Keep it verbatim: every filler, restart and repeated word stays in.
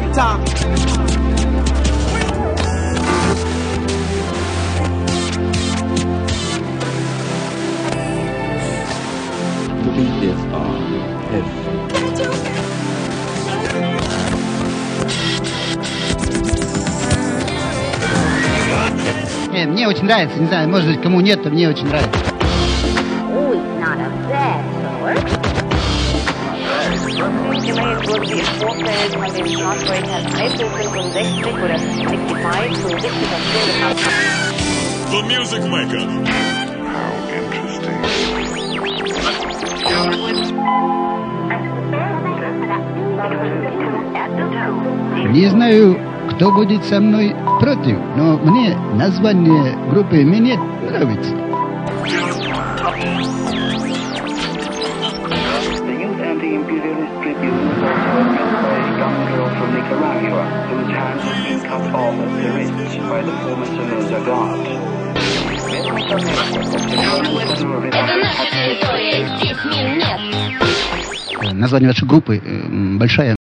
Talk. The beat is on heavy. Не, мне очень нравится, не знаю, может быть, кому нет, то мне очень нравится. Oh, it's not a bad sort. Immerhin wurden sie im Vorfeld von dem Chartbreaker Eiffel fünfundsechzig oder sechsundsiebzig zur siebzigsten gehabt. The Music Maker. How interesting. Не знаю, кто будет со мной против, но мне название группы «Минет» нравится. The Youth Anti-Imperialist Tribune was also addressed by a young girl from Nicaragua, whose hand had been cut off at the wrist by the former Somoza guard. Название вашей группы э, большая